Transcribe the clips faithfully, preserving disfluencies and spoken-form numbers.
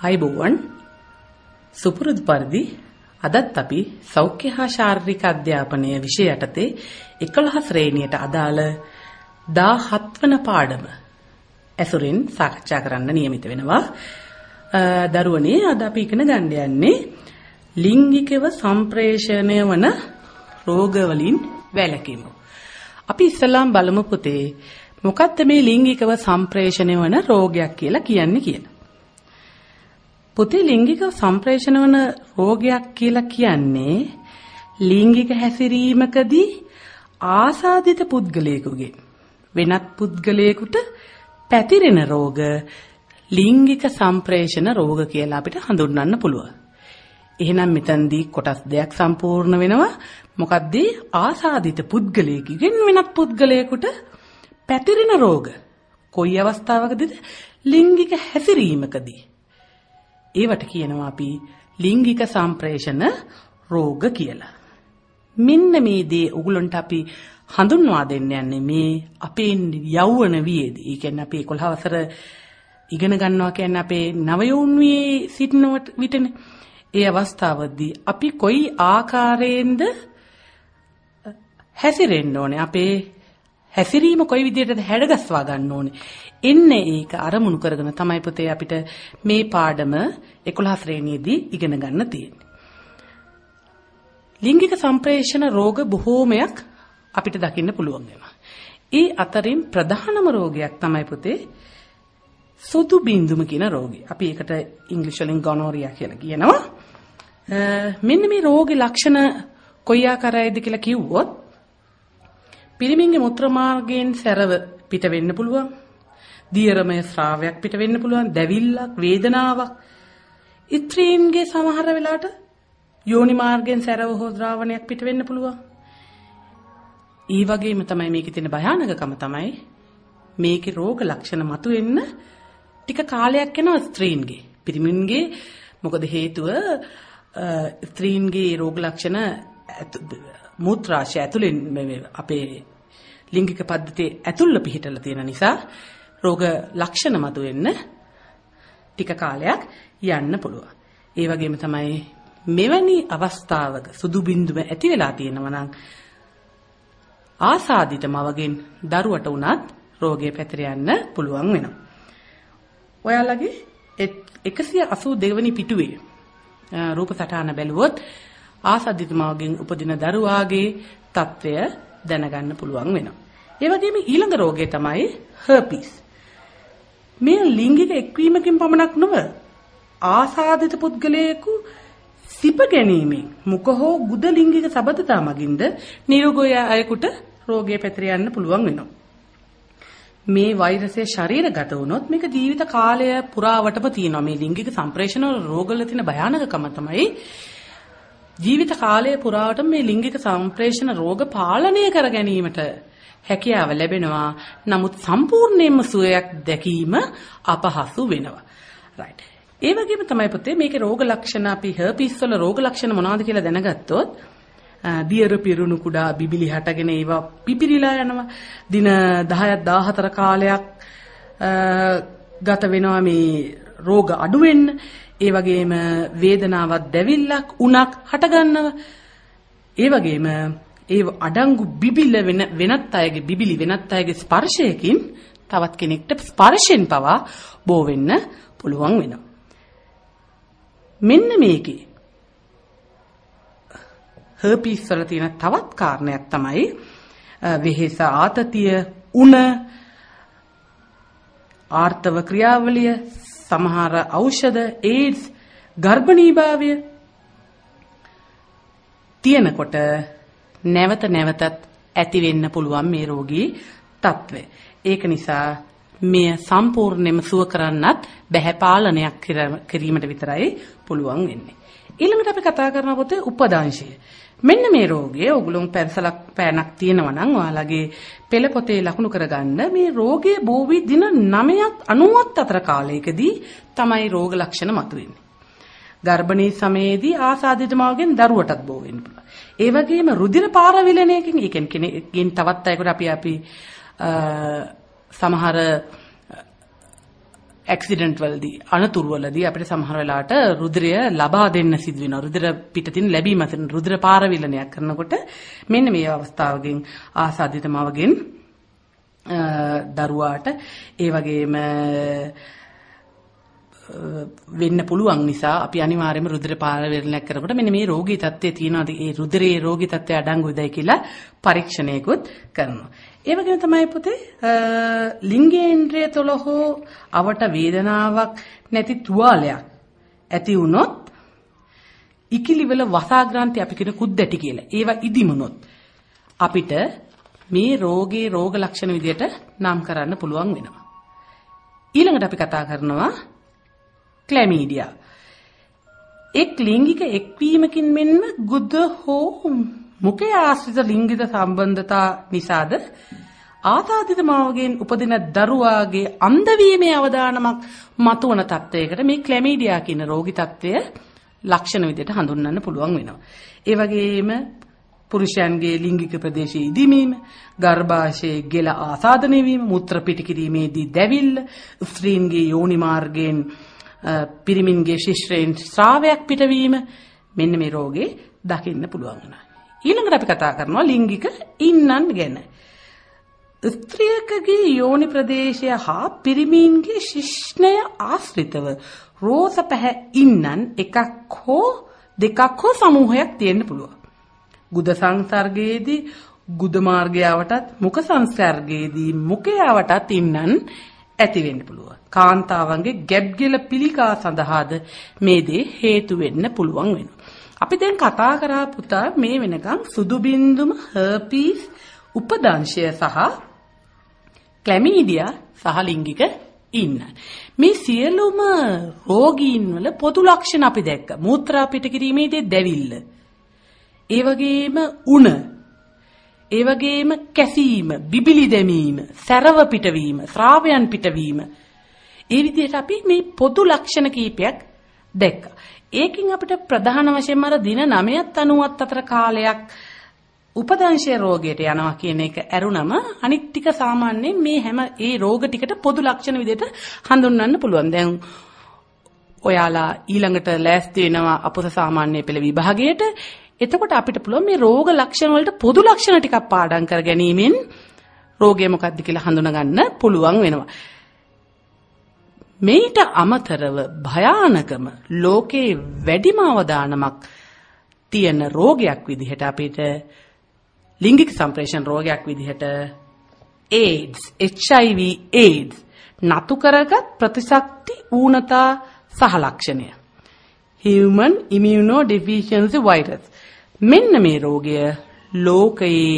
අයිබෝවන් සුපුරුදු පරිදි අදත් අපි සෞඛ්‍ය හා ශාරීරික අධ්‍යාපනය විෂය යටතේ එකොළහ ශ්‍රේණියට අදාළ දාහත් වන පාඩම ඇසුරින් සාකච්ඡා කරන්න නියමිත වෙනවා. දරුවනේ අද අපි ඉගෙන ගන්න යන්නේ ලිංගිකව සම්ප්‍රේෂණය වන රෝග වලින් වැළකීම. අපි ඉස්සෙල්ලාම බලමු පුතේ මොකක්ද මේ ලිංගිකව සම්ප්‍රේෂණය වන රෝගයක් කියලා කියන්නේ කියලා. පුතේ ලිංගික සම්ප්‍රේෂණ වන රෝගයක් කියලා කියන්නේ ලිංගික හැසිරීමකදී ආසාදිත පුද්ගලයෙකුගේ වෙනත් පුද්ගලයෙකුට පැතිරෙන රෝග ලිංගික සම්ප්‍රේෂණ රෝග කියලා අපිට හඳුන්වන්න පුළුවන්. එහෙනම් මෙතනදී කොටස් දෙකක් සම්පූර්ණ වෙනවා. මොකක්ද ආසාදිත පුද්ගලයෙකුගෙන් වෙනත් පුද්ගලයෙකුට පැතිරෙන රෝග කොයි අවස්ථාවකදීද? ලිංගික හැසිරීමකදී. ඒවට කියනවා අපි ලිංගික සම්ප්‍රේෂණ රෝග කියලා. මෙන්න මේ දේ උගලන්ට අපි හඳුන්වා දෙන්න යන්නේ මේ අපේ යෞවන වියේදී. ඒ කියන්නේ අපි එකොළහ වසර ඉගෙන ගන්නවා කියන්නේ අපේ නවයෝන් වියේ සිටින විටනේ. ඒ අවස්ථාවේදී අපි කොයි ආකාරයෙන්ද හැසිරෙන්න ඕනේ? අපේ හැසිරීම කොයි විදිහටද හැඩගස්වා ගන්න ඕනේ? එන්නේ ඒක අරමුණු කරගෙන තමයි පුතේ අපිට මේ පාඩම එකොළහ ශ්‍රේණියේදී ඉගෙන ගන්න තියෙන්නේ. ලිංගික සම්ප්‍රේෂණ රෝග බොහෝමයක් අපිට දකින්න පුළුවන් වෙනවා. ඒ අතරින් ප්‍රධානම රෝගයක් තමයි පුතේ සුදු බින්දුම කියන රෝගය. අපි ඒකට ඉංග්‍රීසි වලින් ගොනෝරියා කියලා කියනවා. මෙන්න මේ රෝගේ ලක්ෂණ කොයි ආකාරයේද කියලා කිව්වොත් පිරිමින්ගේ මුත්‍ර මාර්ගයෙන් සැරව පිට වෙන්න පුළුවන්. දියරමය ස්‍රාවයක් පිට වෙන්න පුළුවන්. දැවිල්ලක්, වේදනාවක්. ස්ත්‍රීන්ගේ සමහර වෙලාවට යෝනි මාර්ගයෙන් සැරව හෝ ද්‍රාවණයක් පිට වෙන්න පුළුවන්. ඒ වගේම තමයි මේකේ තියෙන භයානකකම තමයි මේකේ රෝග ලක්ෂණ මතුවෙන්න ටික කාලයක් යනවා ස්ත්‍රීන්ගේ. පිරිමින්ගේ මොකද හේතුව ස්ත්‍රීන්ගේ රෝග ලක්ෂණ මුත්‍රාශය ඇතුලෙන් අපේ ලිංගික පද්ධතියේ ඇතුළ පිහිටලා තියෙන නිසා රෝග ලක්ෂණ මතුවෙන්න ටික කාලයක් යන්න පුළුවන්. ඒ වගේම තමයි මෙවැනි අවස්ථාවක සුදු බින්දුව ඇති වෙලා තියෙනවා නම් ආසාදිත මවගෙන් දරුවට උනත් රෝගය පැතිර යන්න පුළුවන් වෙනවා. ඔයාලගේ එකසිය අසූ දෙක වෙනි පිටුවේ රූප සටහන බැලුවොත් ආසාදිත මවගෙන් උපදින දරුවාගේ තත්ත්වය දැනගන්න පුළුවන් වෙනවා. ඒ වගේම ඊළඟ රෝගය තමයි හර්පීස්. මේ ලිංගික එක්වීමකින් පමණක් නොව ආසාදිත පුද්ගලයෙකු සිප ගැනීමෙන් මුඛ හෝ ගුද ලිංගික සබඳතා මගින්ද නිරෝගී අයෙකුට රෝගය පැතිර යන්න පුළුවන් වෙනවා. මේ වෛරසය ශරීරගත වුණොත් මේක ජීවිත කාලය පුරාවටම තියෙනවා. මේ ලිංගික සම්ප්‍රේෂණ රෝගවල තියෙන භයානකකම තමයි ජීවිත කාලය පුරාවටම මේ ලිංගික සම්ප්‍රේෂණ රෝග පාලනය කර ගැනීමට හැකියාව ලැබෙනවා. නමුත් සම්පූර්ණයෙන්ම සුවයක් දැකීම අපහසු වෙනවා. රයිට්. ඒ වගේම තමයි පුතේ මේකේ රෝග ලක්ෂණ අපි හර්පීස් වල රෝග ලක්ෂණ මොනවද කියලා දැනගත්තොත් දියර පිරුණු කුඩා බිබිලි හටගෙන ඒවා පිපිරිලා යනවා. දින දහයක් දාහතර කාලයක් ගත වෙනවා මේ රෝග අඩු වෙන්න. ඒ වගේම වේදනාවක් දැවිල්ලක් උණක් හට ගන්නවා. ඒ වගේම ඒ අඩංගු බිබිල වෙන වෙනත් අයගේ බිබිලි වෙනත් අයගේ ස්පර්ශයකින් තවත් කෙනෙක්ට ස්පර්ශයෙන් පවා බෝ වෙන්න පුළුවන් වෙනවා. මෙන්න මේකේ හර්පීස් වල තියෙන තවත් කාරණයක් තමයි වෙහෙස, ආතතිය, උණ, ආර්තව ක්‍රියාවලිය, සමහර ඖෂධ, ඒඩ්ස්, ගර්භණීභාවය තියෙනකොට නැවත නැවතත් ඇති වෙන්න පුළුවන් මේ රෝගී තත්ත්වය. ඒක නිසා මෙය සම්පූර්ණයෙන්ම සුව කරන්නත් බැහැ පාලනයක් කිරීමට විතරයි පුළුවන් වෙන්නේ. ඊළඟට අපි කතා කරන පොතේ උපදාංශය. මෙන්න මේ රෝගය ඔගලොන් පැන්සලක් පෑනක් තියෙනවා නම් ඔයාලගේ පෙළ පොතේ ලකුණු කරගන්න මේ රෝගයේ බෝ වී දින නවයක් අනූවත් අතර කාලයකදී තමයි රෝග ලක්ෂණ මතුවෙන්නේ. ගර්භණී සමයේදී ආසාදිත මවගෙන් දරුවටත් බෝ වෙන්න පුළුවන්. ඒ වගේම රුධිර පාරවිලනයකින් ඒ කියන්නේ තවත් අයකට අපි අපි සමහර ඇක්සිඩන්ට් වලදී අනතුරු වලදී අපිට සමහර වෙලාවට රුධිරය ලබා දෙන්න සිදු වෙනවා. රුධිර පිටතින් ලැබීම අතර රුධිර පාරවිලනයක් කරනකොට මෙන්න මේ අවස්ථාවකින් ආසාදිත මවගෙන් දරුවාට ඒ වගේම වෙන්න පුළුවන් නිසා අපි අනිවාර්යයෙන්ම රුධිර පාරවිලනයක් කරනකොට මෙන්න මේ රෝගී තත්ත්වයේ තියෙනවාද ඒ රුධිරයේ රෝගී තත්ත්වය අඩංගුයිදයි කියලා පරීක්ෂණයකුත් කරනවා. ඒ වගේම තමයි පුතේ ලිංගේන්ද්‍රය තුළ හෝ අවට වේදනාවක් නැති තුවාලයක් ඇති වුණොත් ඉකිලිවල වසාග්‍රාන්ති අපි කියන කුද්දැටි කියලා. ඒවා ඉදිමුණොත් අපිට මේ රෝගේ රෝග ලක්ෂණ විදියට නම් කරන්න පුළුවන් වෙනවා. ඊළඟට අපි කතා කරනවා ක්ලැමීඩියා. එක් ලිංගික එක්වීමකින් මෙන්ම ගුද හෝ මුඛය ආශ්‍රිත ලිංගික සම්බන්ධතා නිසාද ආසාදිත මාවගෙන් උපදින දරුවාගේ අන්ධවීමේ අවදානමක් මතුවන තත්ත්වයකට මේ ක්ලැමීඩියා කියන රෝගී තත්ත්වය ලක්ෂණ විදිහට හඳුන්වන්න පුළුවන් වෙනවා. ඒ වගේම පුරුෂයන්ගේ ලිංගික ප්‍රදේශයේ ඉදිමීම, ගර්භාෂයේ ගෙල ආසාදනය වීම, මුත්‍ර පිටි කිරීමේදී දැවිල්ල, ස්ත්‍රීන්ගේ යෝනි මාර්ගයෙන් පිරිමින්ගේ ශිශ්‍රයෙන් ශ්‍රාවයක් පිටවීම මෙන්න මේ රෝගේ දකින්න පුළුවන් වෙනවා. ඊළඟට අපි කතා කරනවා ලිංගික ඉන්නන් ගැන. ස්ත්‍රියකගේ යෝනි ප්‍රදේශය හා පිරිමින්ගේ ශිශ්නය ආශ්‍රිතව රෝස පැහැ ඉන්නන් එකක් හෝ දෙකක් හෝ සමූහයක් තියෙන්න පුළුවන්. ගුද සංසර්ගයේදී ගුද මාර්ගයවටත් මුඛ සංසර්ගයේදී මුඛයවටත් ඉන්නන් ඇති වෙන්න පුළුවන්. කාන්තාවන්ගේ ගැබ්ගෙල පිළිකා සඳහාද මේ දේ හේතු වෙන්න පුළුවන් වෙනවා. අපි දැන් කතා කරා පුතා මේ වෙනකම් සුදු බින්දුම හර්පීස් උපදංශය සහ ක්ලැමීඩියා සහ ලිංගික ඉන්න. මේ සියලුම රෝගීන් වල පොදු ලක්ෂණ අපි දැක්ක. මූත්‍රා පිට කිරීමේදී දැවිල්ල. ඒ වගේම උණ. ඒ වගේම කැසීම, බිබිලි දැමීම, සැරව පිටවීම, ශ්‍රාවයන් පිටවීම. ඒ විදිහට අපි මේ පොදු ලක්ෂණ කීපයක් දැක්කා. ඒකින් අපිට ප්‍රධාන වශයෙන්ම අර දින නවයත් අනූවත් අතර කාලයක් උපදංශය රෝගයට යනවා කියන එක ඇරුණම අනිත් ටික සාමාන්‍යයෙන් මේ හැම ඒ රෝග ටිකට පොදු ලක්ෂණ විදිහට හඳුන්වන්න පුළුවන්. දැන් ඔයාලා ඊළඟට ලෑස්ති වෙනවා අපොස සාමාන්‍ය පෙළ විභාගයට. එතකොට අපිට පුළුවන් මේ රෝග ලක්ෂණ වලට පොදු ලක්ෂණ ටිකක් පාඩම් කර ගැනීමෙන් රෝගය මොකක්ද කියලා හඳුනගන්න පුළුවන් වෙනවා. මේට අමතරව භයානකම ලෝකේ වැඩිම අවදානමක් තියෙන රෝගයක් විදිහට අපිට ලිංගික සම්ප්‍රේෂණ රෝගයක් විදිහට AIDS H I V AIDS නතු කරගත් ප්‍රතිශක්ති ඌනතා සහ ලක්ෂණය Human Immunodeficiency Virus මෙන්න මේ රෝගය ලෝකයේ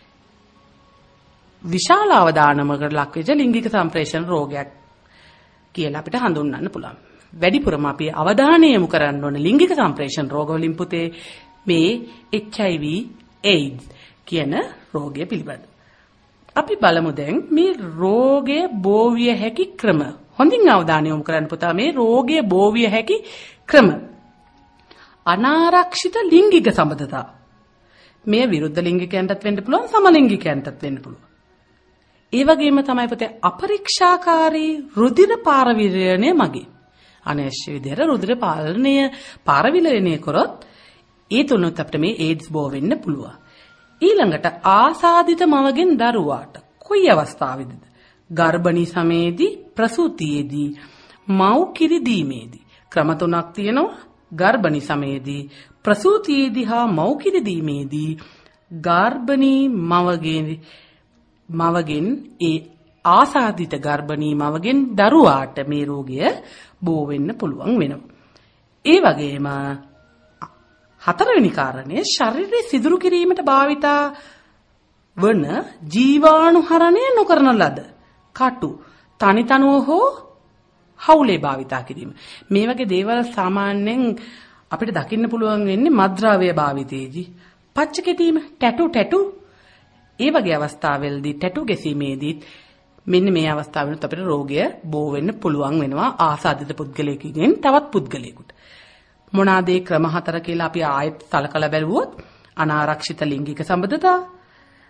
විශාල අවදානමකට ලක් වෙච්ච ලිංගික සම්ප්‍රේෂණ රෝගයක් කියලා අපිට හඳුන්වන්න පුළුවන්. වැඩිපුරම අපි අවධානය යොමු කරන්න ඕන ලිංගික සම්ප්‍රේෂණ රෝගවලින් පුතේ මේ H I V AIDS කියන රෝගය පිළිබඳ. අපි බලමු දැන් මේ රෝගය බෝ විය හැකි ක්‍රම. හොඳින් අවධානය යොමු කරන්න පුතා මේ රෝගය බෝ විය හැකි ක්‍රම. අනාරක්ෂිත ලිංගික සම්බන්ධතා. මේ විරුද්ධ ලිංගිකයන්ටත් වෙන්න පුළුවන් සමලිංගිකයන්ටත් වෙන්න පුළුවන්. ඒ වගේම තමයි පුතේ අපරීක්ෂාකාරී රුධිර පාරවිලනය මගින් අනවශ්‍ය විදිහට රුධිර පාලනය පාරවිලනය කරොත් ඒ තුනත් අපිට මේ AIDS බෝ වෙන්න පුළුවන්. ඊළඟට ආසාදිත මවගෙන් දරුවාට කොයි අවස්ථාවේදීද? ගර්භණී සමයේදී, ප්‍රසූතියේදී, මව් කිරි දීමේදී. ක්‍රම තුනක් තියෙනවා. ගර්භණී සමයේදී, ප්‍රසූතියේදී හා මව් කිරි දීමේදී ගර්භණී මවගෙන් මවගෙන් ඒ ආසාදිත ගර්භණී මවගෙන් දරුවාට මේ රෝගය බෝ වෙන්න පුළුවන් වෙනවා. ඒ වගේම හතරවෙනි කාරණය ශරීරයේ සිදුරු කිරීමට භාවිතා වන ජීවාණුහරණය නොකරන ලද කටු තනි තනුව හෝ හවුලේ භාවිතා කිරීම. මේ වගේ දේවල් සාමාන්‍යයෙන් අපිට දකින්න පුළුවන් වෙන්නේ මත්ද්‍රව්‍ය භාවිතයේදී. පච්ච කෙටීම, ටැටු ටැටු ඒ වගේ අවස්ථාවලදී ටැටු ගැසීමේදී මෙන්න මේ අවස්ථාවෙත් අපිට රෝගය බෝ වෙන්න පුළුවන් වෙනවා ආසාදිත පුද්ගලයෙකුගෙන් තවත් පුද්ගලයෙකුට. මොනවාද ඒ ක්‍රම හතර කියලා අපි ආයෙත් සලකලා බැලුවොත් අනාරක්ෂිත ලිංගික සම්බන්ධතා,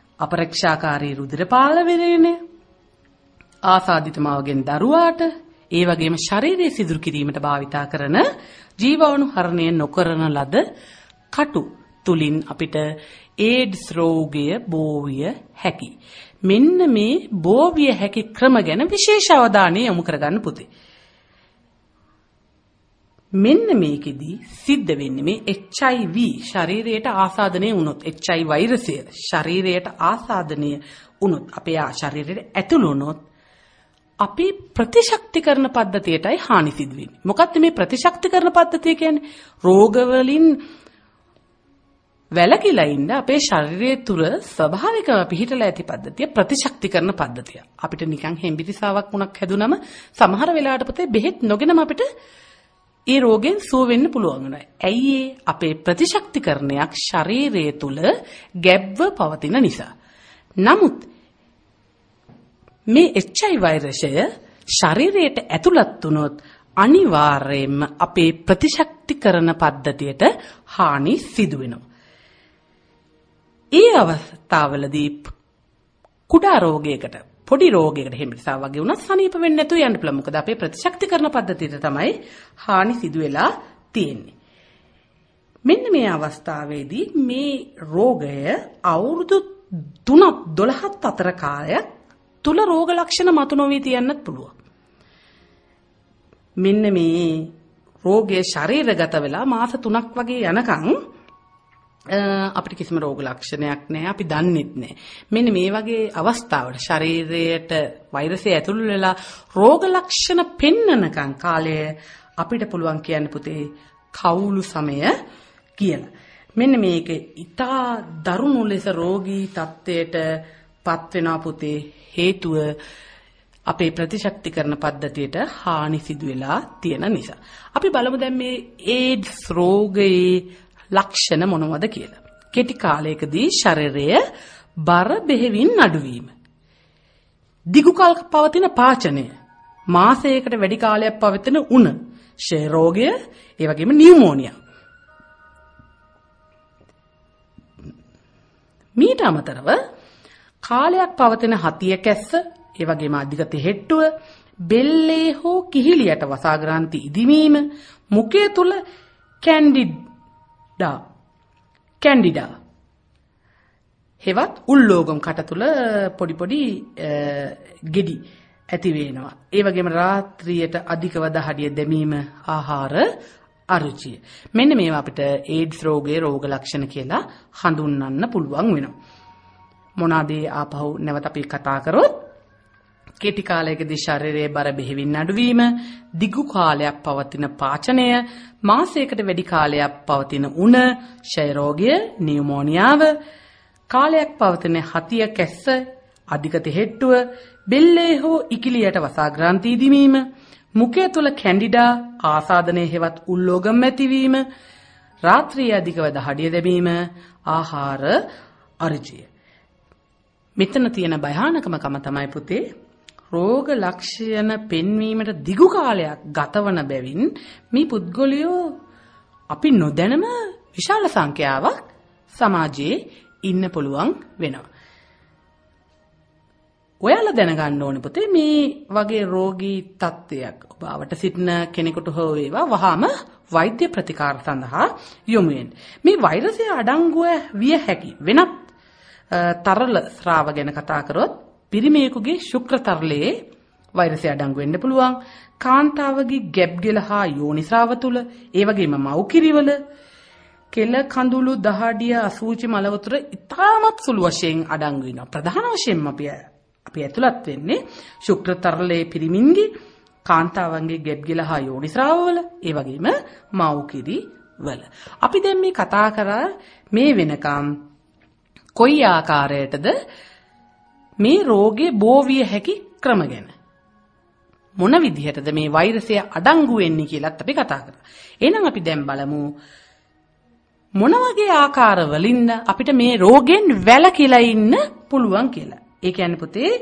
අපරීක්ෂාකාරී රුධිර පාලනය, ආසාදිත මවගෙන් දරුවාට ඒ වගේම ශරීරයේ සිදුරු කිරීමට භාවිතා කරන ජීවාණු හරණය නොකරන ලද කටු තුලින් අපිට ඒඩ්ස් රෝගය බෝ විය හැකියි. මෙන්න මේ බෝ විය හැකි ක්‍රම ගැන විශේෂ අවධානය යොමු කරගන්න පුතේ. මෙන්න මේකෙදී සිද්ධ වෙන්නේ මේ එච් අයි වී ශරීරයට ආසාදනය වුණොත් එච් අයි වෛරසය ශරීරයට ආසාදනය වුණොත් අපේ ශරීරයට ඇතුළු වුණොත් අපි ප්‍රතිශක්තිකරණ පද්ධතියටයි හානි සිදු වෙන්නේ. මොකක්ද මේ ප්‍රතිශක්තිකරණ පද්ධතිය කියන්නේ? රෝග වලින් වැළකීලා ඉන්න අපේ ශරීරය තුල ස්වභාවිකව පිහිටලා ඇති පද්ධතිය ප්‍රතිශක්තිකරණ පද්ධතිය. අපිට නිකන් හෙම්බිරිසාවක් වුණක් හැදුනම සමහර වෙලාවට පුතේ බෙහෙත් නොගෙනම අපිට ඒ රෝගෙන් සුව වෙන්න පුළුවන් වෙනවා. ඇයි ඒ? අපේ ප්‍රතිශක්තිකරණයක් ශරීරය තුල ගැබ්ව පවතින නිසා. නමුත් මේ එච් අයි වෛරසය ශරීරයට ඇතුළත් වුණොත් අනිවාර්යයෙන්ම අපේ ප්‍රතිශක්තිකරණ පද්ධතියට හානි සිදු වෙනවා. ඒ අවස්ථාවලදී කුඩා රෝගයකට පොඩි රෝගයකට හෙම්බිරිසාව වගේ වුණත් සනීප වෙන්නේ නැතුව යන්න පුළුවන්. මොකද අපේ ප්‍රතිශක්තිකරණ පද්ධතියට තමයි හානි සිදු වෙලා තියෙන්නේ. මෙන්න මේ අවස්ථාවේදී මේ රෝගය අවුරුදු තුනක් දොළහක් අතර කාලයක් තුල රෝග ලක්ෂණ මතු නොවී තියන්නත් පුළුවන්. මෙන්න මේ රෝගයේ ශරීරගත වෙලා මාස තුනක් වගේ යනකම් අපිට කිසිම රෝග ලක්ෂණයක් නැහැ, අපි දන්නෙත් නැහැ. මෙන්න මේ වගේ අවස්ථාවල ශරීරයට වෛරසය ඇතුළු වෙලා රෝග ලක්ෂණ පෙන්නනකම් කාලය අපිට පුළුවන් කියන්න පුතේ කවුළු සමය කියලා. මෙන්න මේක ඊටා දරුණු ලෙස රෝගී තත්ත්වයට පත් වෙනා පුතේ හේතුව අපේ ප්‍රතිශක්තිකරණ පද්ධතියට හානි සිදු වෙලා තියෙන නිසා. අපි බලමු දැන් මේ ඒඩ්ස් රෝගයේ ලක්ෂණ මොනවද කියලා. කෙටි කාලයකදී ශරීරය බර බෙහෙවින් අඩුවීම. දිගු කල පවතින පාචනය. මාසයකට වැඩි කාලයක් පවතින උණ. ක්ෂය රෝගය, ඒ වගේම නියුමෝනියා. මීට අමතරව කාලයක් පවතින හතිය කැස්ස, ඒ වගේම අධික තෙහෙට්ටුව, බෙල්ලේ හෝ කිහිලියට වසාග්‍රාන්ති ඉදිමීම, මුඛය තුල කැන්ඩිඩා කැන්ඩිඩා හෙවත් උල්ලෝගම් කට තුල පොඩි පොඩි ගෙඩි ඇති වෙනවා. ඒ වගේම රාත්‍රියට අධිකව දහඩිය දැමීම, ආහාර අරුචිය. මෙන්න මේවා අපිට ඒඩ්ස් රෝගයේ රෝග ලක්ෂණ කියලා හඳුන්වන්න පුළුවන් වෙනවා. මොනවාද ආපහු නැවත අපි කතා කරොත් කෙටි කාලයකදී ශරීරයේ බර බෙහෙවින් අඩුවීම, දිගු කාලයක් පවතින පාචනය, මාසයකට වැඩි කාලයක් පවතින උණ, ක්ෂය රෝගය, නියුමෝනියාව, කාලයක් පවතින හතිය කැස්ස, අධික තෙහෙට්ටුව, බෙල්ලේ හෝ ඉකිලියට වසාග්‍රාන්ති ඉදිමීම, මුඛය තුල කැන්ඩිඩා ආසාදනයේ හෙවත් උල්ලෝගම් ඇතිවීම, රාත්‍රියේ අධිකව දහඩිය දැමීම, ආහාර අරුචිය. මෙතන තියෙන භයානකම කම තමයි පුතේ රෝග ලක්ෂණ පෙන්වීමට දිගු කාලයක් ගතවන බැවින් මේ පුද්ගලයෝ අපි නොදැනම විශාල සංඛ්‍යාවක් සමාජයේ ඉන්න පුළුවන් වෙනවා. ඔයාලා දැනගන්න ඕනේ පුතේ මේ වගේ රෝගී තත්ත්වයක් ඔබ අවට සිටින කෙනෙකුට හෝ වේවා වහාම වෛද්‍ය ප්‍රතිකාර සඳහා යොමු වෙන්න. මේ වෛරසය අඩංගුව විය හැකි වෙනත් තරල ස්‍රාව ගැන කතා කරොත් පිරිමියෙකුගේ ශුක්‍ර තරලයේ වෛරසය අඩංගු වෙන්න පුළුවන්. කාන්තාවගේ ගැබ්ගෙල හා යෝනි ස්‍රාව තුල, ඒ වගේම මව් කිරිවල, කෙල කඳුළු දහඩිය අසූචි මල වතුර ඉතාමත් සුළු වශයෙන් අඩංගු වෙනවා. ප්‍රධාන වශයෙන්ම අපි අපි ඇතුළත් වෙන්නේ ශුක්‍ර තරලයේ පිරිමින්ගේ, කාන්තාවන්ගේ ගැබ්ගෙල හා යෝනි ස්‍රාව වල, ඒ වගේම මව් කිරි වල. අපි දැන් මේ කතා කරා මේ වෙනකම් කොයි ආකාරයටද මේ රෝගේ බෝ විය හැකි ක්‍රම ගැන, මොන විදිහටද මේ වෛරසය අඩංගු වෙන්නේ කියලාත් අපි කතා කරා. එහෙනම් අපි දැන් බලමු මොන වගේ ආකාරවලින්ද අපිට මේ රෝගෙන් වැළකීලා ඉන්න පුළුවන් කියලා. ඒ කියන්නේ පුතේ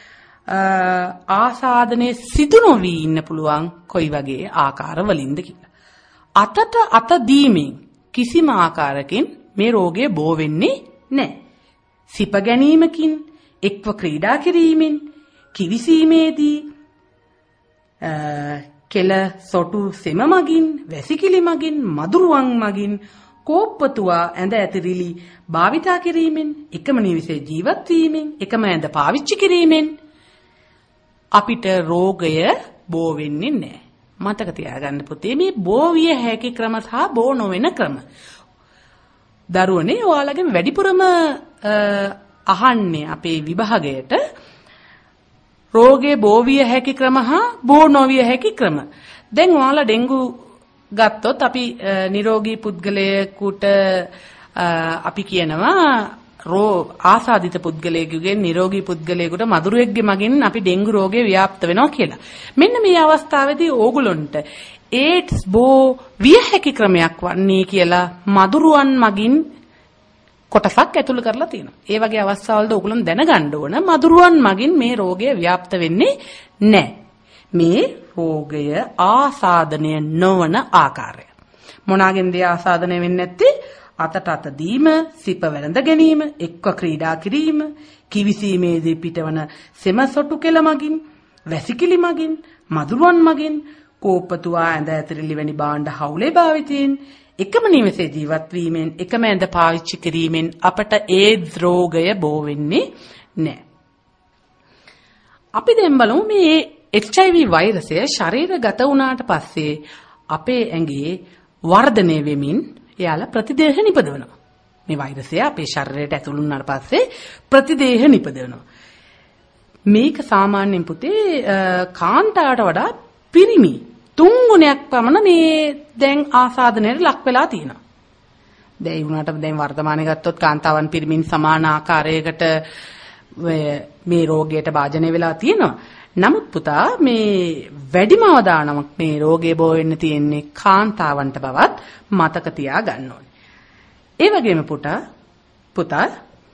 ආසාදනයේ සිදු නොවි ඉන්න පුළුවන් කොයි වගේ ආකාරවලින්ද කියලා. අතට අත දීමෙන් කිසිම ආකාරකින් මේ රෝගය බෝ වෙන්නේ නැහැ. සිප ගැනීමකින්, එක්ව ක්‍රීඩා කිරීමෙන්, කිවිසීමේදී, කෙල සොටු සෙම මගින්, වැසිකිලි මගින්, මදුරුවන් මගින්, කෝප්පතුවා ඇඳ ඇතිරිලි භාවිතා කිරීමෙන්, එකම නිවසේ ජීවත් වීමෙන්, එකම ඇඳ පාවිච්චි කිරීමෙන් අපිට රෝගය බෝ වෙන්නේ නැහැ. මතක තියාගන්න පුතේ, මේ බෝ විය හැකි ක්‍රම සහ බෝ නොවන ක්‍රම. දරුවනේ ඔයාලගෙන් වැඩිපුරම අහන්නේ අපේ විභාගයට රෝගේ බෝ විය හැකි ක්‍රම හා බෝ නොවිය හැකි ක්‍රම. දැන් ඔයාලා ඩෙන්ගු ගත්තොත් අපි නිරෝගී පුද්ගලයෙකුට අපි කියනවා රෝ ආසාදිත පුද්ගලයෙකුගෙන් නිරෝගී පුද්ගලයෙකුට මදුරුවෙක්ගේ මගින් අපි ඩෙන්ගු රෝගය ව්‍යාප්ත වෙනවා කියලා. මෙන්න මේ අවස්ථාවේදී ඕගොල්ලොන්ට ඒඩ්ස් බෝ විය හැකි ක්‍රමයක් වන්නේ කියලා මදුරුවන් මගින් කොටසක් ඇතුළු කරලා තියෙනවා. ඒ වගේ අවස්ථාවලදී ඕගොල්ලෝ දැනගන්න ඕන මදුරුවන් මගින් මේ රෝගය ව්‍යාප්ත වෙන්නේ නැහැ. මේ රෝගය ආසාදනය නොවන ආකාරය. මොනාගෙන්ද ආසාදනය වෙන්නේ නැත්තේ? අතට අත දීම, සිප වැළඳ ගැනීම, එක්ව ක්‍රීඩා කිරීම, කිවිසීමේදී පිටවන සෙමසොටු කෙල මගින්, වැසිකිලි මගින්, මදුරුවන් මගින්, කෝප්පතුවා ඇඳ ඇතිරිලි වැනි භාණ්ඩ හවුලේ භාවිතයෙන්, එකම නිවසේ ජීවත් වීමෙන්, එකම ඇඳ පාවිච්චි කිරීමෙන් අපට ඒඩ්ස් රෝගය බෝ වෙන්නේ නැහැ. අපි දැන් බලමු මේ එච් අයි වී වෛරසය ශරීරගත වුණාට පස්සේ අපේ ඇඟේ වර්ධනය වෙමින් එයාලා ප්‍රතිදේහ නිපදවනවා. මේ වෛරසය අපේ ශරීරයට ඇතුළු වුණාට පස්සේ ප්‍රතිදේහ නිපදවනවා. මේක සාමාන්‍යයෙන් පුතේ කාන්තාවට වඩා පිරිමි තුන් ගුණයක් පමණ මේ දැන් ආසාදනයට ලක් වෙලා තියෙනවා. දැන් වුණාට දැන් වර්තමානයේ ගත්තොත් කාන්තාවන් පිරිමින් සමාන ආකාරයකට මේ රෝගයට භාජනය වෙලා තියෙනවා. නමුත් පුතා මේ වැඩිම අවදානමක් මේ රෝගේ බෝ වෙන්න තියෙන්නේ කාන්තාවන්ට බවත් මතක තියා ගන්න ඕනේ. ඒ වගේම පුතා පුතා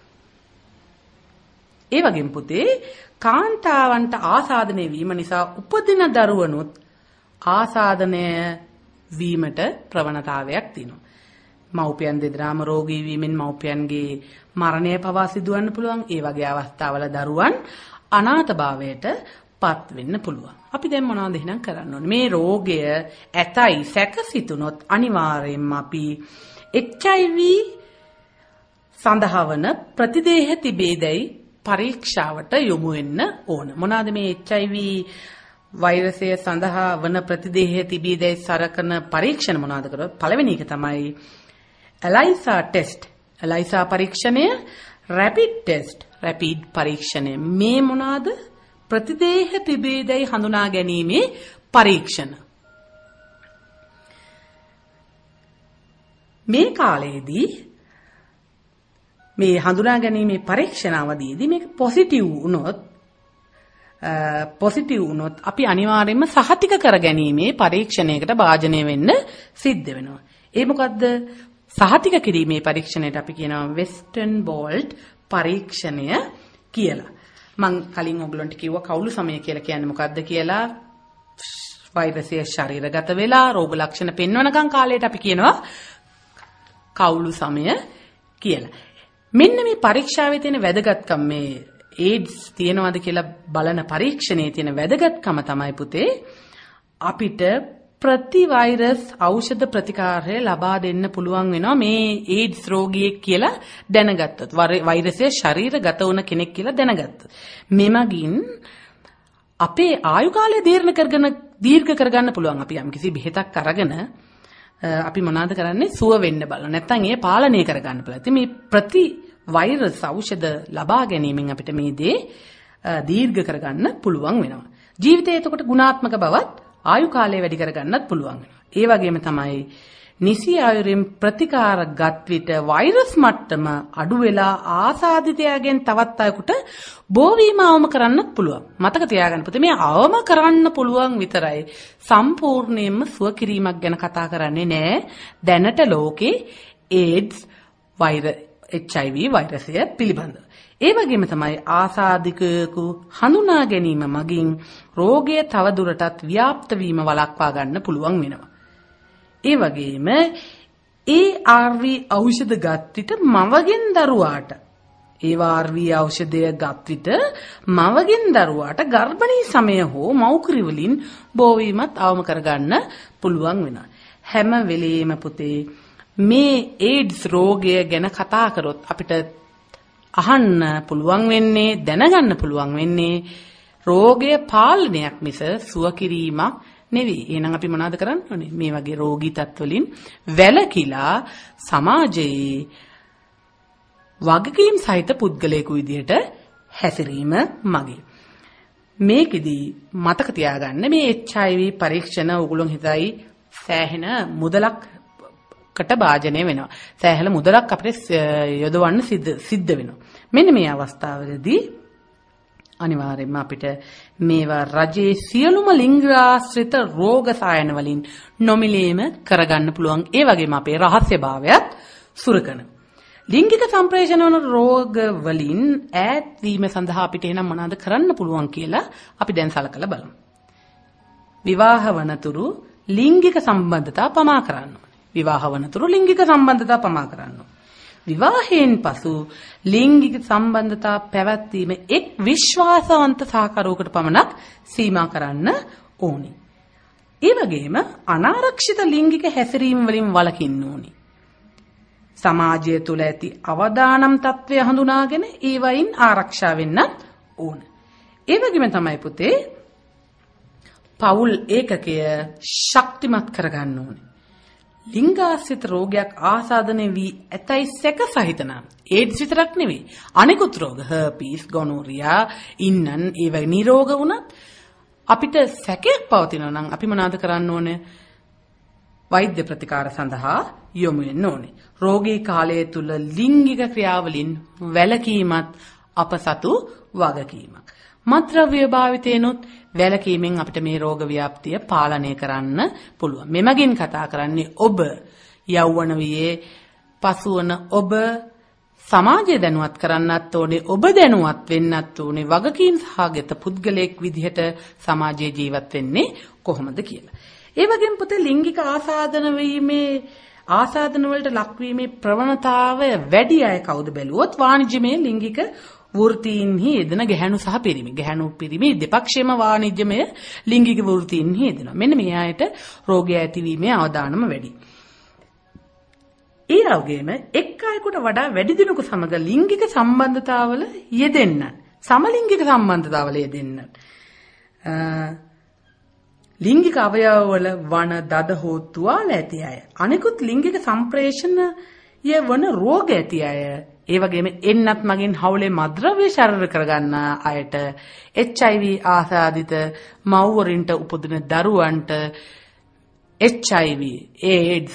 ඒ වගේම පුතේ කාන්තාවන්ට ආසාදනය වීම නිසා උපදින දරුවනුත් ආසාදනය වීමට ප්‍රවණතාවයක් තියෙනවා. මව්පියන් දෙදෙනාම රෝගී වීමෙන් මව්පියන්ගේ මරණය පවා සිදුවන්න පුළුවන්. ඒ වගේ අවස්ථාවල දරුවන් අනාථභාවයට පත් වෙන්න පුළුවන්. අපි දැන් මොනවද එහෙනම් කරන්න ඕනේ? මේ රෝගය ඇතයි සැකසිතුනොත් අනිවාර්යයෙන්ම අපි එච් අයි වී සඳහා වන ප්‍රතිදේහ තිබේදයි පරීක්ෂාවට යොමු වෙන්න ඕන. මොනවාද මේ එච් අයි වී වෛරසය සඳහා වන ප්‍රතිදේහ තිබේදයි සරකන පරීක්ෂණ මොනවාද කරොත්? පළවෙනි එක තමයි එලයිසා ටෙස්ට්. එලයිසා පරීක්ෂණය, රැපිඩ් ටෙස්ට්, රැපිඩ් පරීක්ෂණය. මේ මොනවාද? ප්‍රතිදේහ තිබේදයි හඳුනා ගැනීමේ පරීක්ෂණ. මේ කාලයේදී මේ හඳුනා ගැනීමේ පරීක්ෂණ අවදීදී මේක පොසිටිව් වුණොත් පොසිටිව් වුණොත් අපි අනිවාර්යයෙන්ම සහතික කර ගැනීමේ පරීක්ෂණයකට භාජනය වෙන්න සිද්ධ වෙනවා. ඒ මොකද්ද? සහතික කිරීමේ පරීක්ෂණයට අපි කියනවා වෙස්ටර්න් බෝල්ට් පරීක්ෂණය කියලා. මම කලින් ඔයගලන්ට කිව්වා කවුළු සමය කියලා කියන්නේ මොකද්ද කියලා. වෛරසය ශරීරගත වෙලා රෝග ලක්ෂණ පෙන්වනකම් කාලයට අපි කියනවා කවුළු සමය කියලා. මෙන්න මේ පරීක්ෂාවේ තියෙන වැදගත්කම, මේ ඒඩ්ස් තියෙනවද කියලා බලන පරීක්ෂණයේ තියෙන වැදගත්කම තමයි පුතේ අපිට ප්‍රතිවෛරස් ඖෂධ ප්‍රතිකාරය ලබා දෙන්න පුළුවන් වෙනවා මේ ඒඩ්ස් රෝගියෙක් කියලා දැනගත්තොත්, වෛරසය ශරීරගත වුණ කෙනෙක් කියලා දැනගත්තොත්. මෙමගින් අපේ ආයු කාලය දීර්ඝ කරගෙන දීර්ඝ කරගන්න පුළුවන්. අපි යම්කිසි බෙහෙතක් අරගෙන අපි මොනවාද කරන්නේ? සුව වෙන්න බලන. නැත්නම් ඒ පාලනය කරගන්න පුළුවන්. ඉතින් මේ ප්‍රතිවෛරස් ඖෂධ ලබා ගැනීමෙන් අපිට මේ දේ දීර්ඝ කරගන්න පුළුවන් වෙනවා. ජීවිතයේ එතකොට ගුණාත්මක බවත් ආයු කාලය වැඩි කරගන්නත් පුළුවන් වෙනවා. ඒ වගේම තමයි නිසි ආයුරින් ප්‍රතිකාර ගත් විට වෛරස් මට්ටම අඩු වෙලා ආසාදිතයාගෙන් තවත් අයෙකුට බෝවීම අවම කරන්නත් පුළුවන්. මතක තියාගන්න පුතේ, මේ අවම කරන්න පුළුවන් විතරයි, සම්පූර්ණයෙන්ම සුව කිරීමක් ගැන කතා කරන්නේ නැහැ. දැනට ලෝකේ AIDS virus H I V වෛරසය පිළිබඳව. ඒ වගේම තමයි ආසාදිකයෙකු හඳුනා ගැනීම මගින් රෝගය තව දුරටත් ව්‍යාප්ත වීම වළක්වා ගන්න පුළුවන් වෙනවා. ඒ වගේම ඒ ආර් වී ඖෂධ ගත් විට මවගෙන් දරුවාට ඒ වාර්වී ඖෂධය ගත් විට මවගෙන් දරුවාට ගර්භණී සමය හෝ මව්කුරි වලින් බෝවීමත් අවම කරගන්න පුළුවන් වෙනවා. හැම වෙලෙම පුතේ මේ ඒඩ්ස් රෝගය ගැන කතා කරොත් අපිට අහන්න පුළුවන් වෙන්නේ දැනගන්න පුළුවන් වෙන්නේ රෝගය පාලනයක් මිස සුව කිරීමක් නෙවෙයි. එහෙනම් අපි මොනවද කරන්න ඕනේ? මේ වගේ රෝගී තත්වලින් වැළකීලා සමාජයේ වගකීම් සහිත පුද්ගලයෙකු විදිහට හැසිරීම මගේ. මේකෙදී මතක තියාගන්න මේ එච් අයි වී පරීක්ෂණ ඕගොල්ලෝ හිතයි සෑහෙන මුදලක්කට භාජනය වෙනවා. සෑහෙන මුදලක් අපිට යොදවන්න සිද්ධ සිද්ධ වෙනවා. මෙන්න මේ අවස්ථාවේදී අනිවාර්යයෙන්ම අපිට මේවා රජයේ සියලුම ලිංගාශ්‍රිත රෝග සායන වලින් නොමිලේම කරගන්න පුළුවන්. ඒ වගේම අපේ රහස්‍යභාවයත් සුරකන. ලිංගික සම්ප්‍රේෂණ වන රෝග වලින් ඈත් වීම සඳහා අපිට එහෙනම් මොනවද කරන්න පුළුවන් කියලා අපි දැන් සලකලා බලමු. විවාහ වනතුරු ලිංගික සම්බන්ධතා පමා කරන්න ඕනේ. විවාහ වනතුරු ලිංගික සම්බන්ධතා පමා කරන්න ඕනේ. විවාහයෙන් පසු ලිංගික සම්බන්ධතා පැවැත්වීම එක් විශ්වාසවන්ත සහකරුවෙකුට පමණක් සීමා කරන්න ඕනේ. ඒ වගේම අනාරක්ෂිත ලිංගික හැසිරීම වලින් වළකින්න ඕනේ. සමාජය තුළ ඇති අවදානම් තත්ත්වය හඳුනාගෙන ඒවයින් ආරක්ෂා වෙන්න ඕන. ඒ වගේම තමයි පුතේ පෞල් ඒකකය ශක්තිමත් කරගන්න ඕනේ. ලිංගාශ්‍රිත රෝගයක් ආසාදනය වී ඇතැයි සැක සහිත නම් ඒඩ්ස් විතරක් නෙවෙයි අනෙකුත් රෝග හර්පීස් ගොනෝරියා ඉන්නන් ඒ වගේ නිරෝග වුණත් අපිට සැකයක් පවතිනවා නම් අපි මොනවද කරන්න ඕනේ? වෛද්‍ය ප්‍රතිකාර සඳහා යොමු වෙන්න ඕනේ. රෝගී කාලය තුල ලිංගික ක්‍රියාවලින් වැළකීමත් අප සතු වගකීමක්. මත්ද්‍රව්‍ය භාවිතේනොත් වැළකීමෙන් අපිට මේ රෝග ව්‍යාප්තිය පාලනය කරන්න පුළුවන්. මෙමගින් කතා කරන්නේ ඔබ යෞවන වියේ පසුවන ඔබ සමාජය දැනුවත් කරන්නත් ඕනේ, ඔබ දැනුවත් වෙන්නත් ඕනේ වගකීම් සහගත පුද්ගලයෙක් විදිහට සමාජයේ ජීවත් වෙන්නේ කොහොමද කියලා. ඒ වගේම පුතේ ලිංගික ආසාදන වීමේ ආසාදන වලට ලක්වීමේ ප්‍රවණතාවය වැඩි අය කවුද බැලුවොත් වාණිජ්‍යමය ලිංගික වෘත්තීන්හි යෙදෙන ගැහැණු සහ පිරිමි. ගැහැණු පිරිමි දෙපක්ෂයේම වාණිජ්‍යමය ලිංගික වෘත්තීන්හි යෙදෙනවා. මෙන්න මේ අයට රෝගය ඇතිවීමේ අවදානම වැඩි. ඒ වගේම එක් අයෙකුට වඩා වැඩි දිනක සමග ලිංගික සම්බන්ධතාවල යෙදෙන්න, සමලිංගික සම්බන්ධතාවල යෙදෙන්න. ලිංගික අවයවවල වන දද හෝ තුවාල ඇති අය, අනෙකුත් ලිංගික සම්ප්‍රේෂණය වන රෝග ඇති අය, ඒ වගේම එන්නත් මගින් හවුලේ මද්ද්‍රව්‍ය ශරීර කරගන්න අයට, එච් අයි වී ආසාදිත මව්වරින්ට උපදින දරුවන්ට එච් අයි වී ඒඩ්ස්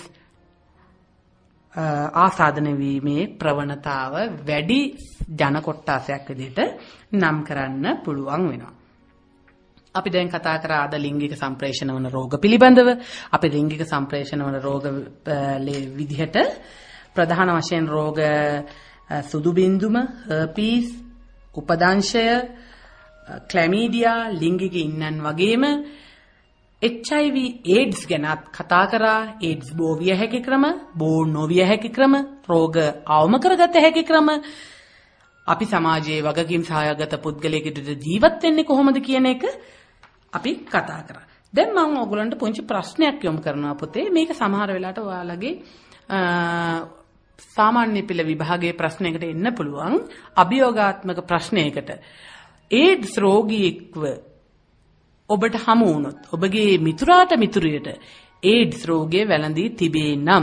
ආසාදනය වීමේ ප්‍රවණතාව වැඩි ජන කොට්ටාසයක් විදිහට නම් කරන්න පුළුවන් වෙනවා. අපි දැන් කතා කරා අද ලිංගික සම්ප්‍රේෂණ වන රෝග පිළිබඳව. අපි ලිංගික සම්ප්‍රේෂණ වන රෝග විදිහට ප්‍රධාන වශයෙන් රෝග සුදු බින්දුම, හර්පීස්, උපදංශය, ක්ලැමීඩියා, ලිංගික ඉන්නන් වගේම එච් අයි වී ඒඩ්ස් ගැනත් කතා කරා. ඒඩ්ස් බෝ විය හැකි ක්‍රම, බෝ නොවිය හැකි ක්‍රම, රෝග අවම කරගත හැකි ක්‍රම, අපි සමාජයේ වගකීම් සහගත පුද්ගලයෙකුට ජීවත් වෙන්නේ කොහොමද කියන එක අපි කතා කරා. දැන් මම ඔයගලන්ට පුංචි ප්‍රශ්නයක් යොමු කරනවා පුතේ. මේක සමහර වෙලාවට ඔයාලගේ සාමාන්‍ය පෙළ විභාගයේ ප්‍රශ්නයකට එන්න පුළුවන්, අභියෝගාත්මක ප්‍රශ්නයකට. ඒඩ්ස් රෝගීෙක්ව ඔබට හමු වුණොත්, ඔබගේ මිතුරාට මිතුරියට ඒඩ්ස් රෝගය වැළඳී තිබේ නම්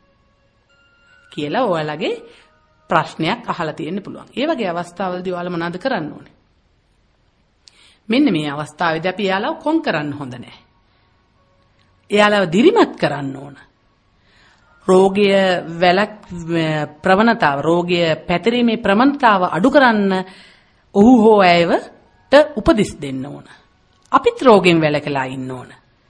කියලා ඔයාලගේ ප්‍රශ්නයක් අහලා තියෙන්න පුළුවන්. ඒ වගේ අවස්ථාවලදී ඔයාලා මොනවද කරන්න ඕනේ? මෙන්න මේ අවස්ථාවේදී අපි එයාලව කොන් කරන්න හොඳ නැහැ. එයාලව දිරිමත් කරන්න ඕන. රෝගය වැළක් ප්‍රවණතාව, රෝගය පැතිරීමේ ප්‍රවණතාව අඩු කරන්න ඔහු හෝ ඇයවට උපදෙස් දෙන්න ඕන. අපිත් රෝගෙන් වැළකලා ඉන්න ඕන.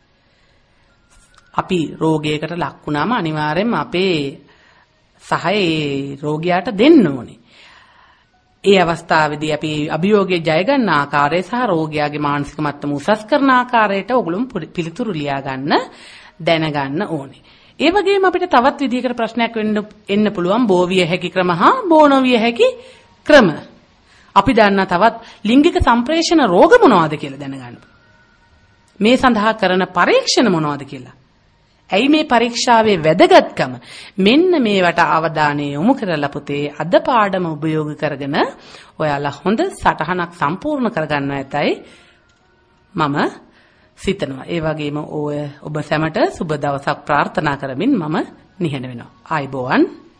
අපි රෝගයකට ලක් වුණාම අනිවාර්යෙන්ම අපේ සහය ඒ රෝගියාට දෙන්න ඕනේ. ඒ අවස්ථාවේදී අපි අභියෝගයේ ජය ගන්න ආකාරය සහ රෝගියාගේ මානසික මට්ටම උසස් කරන ආකාරයට ඔගොල්ලෝ පිළිතුරු ලියා ගන්න දැනගන්න ඕනේ. ඒ වගේම අපිට තවත් විදිහකට ප්‍රශ්නයක් වෙන්න එන්න පුළුවන්, බෝ විය හැකි ක්‍රම හා බෝ නොවිය හැකි ක්‍රම. අපි දන්නා තවත් ලිංගික සම්ප්‍රේෂණ රෝග මොනවද කියලා දැනගන්න. මේ සඳහා කරන පරීක්ෂණ මොනවද කියලා. ඇයි මේ පරීක්ෂාවේ වැදගත්කම? මෙන්න මේවට අවධානය යොමු කරලා පුතේ අද පාඩම උපයෝග කරගෙන ඔයාලා හොඳ සටහනක් සම්පූර්ණ කරගන්න ඇතයි මම සිතනවා. ඒ වගේම ඔය ඔබ සැමට සුබ දවසක් ප්‍රාර්ථනා කරමින් මම නිහඬ වෙනවා. ආයිබෝවන්.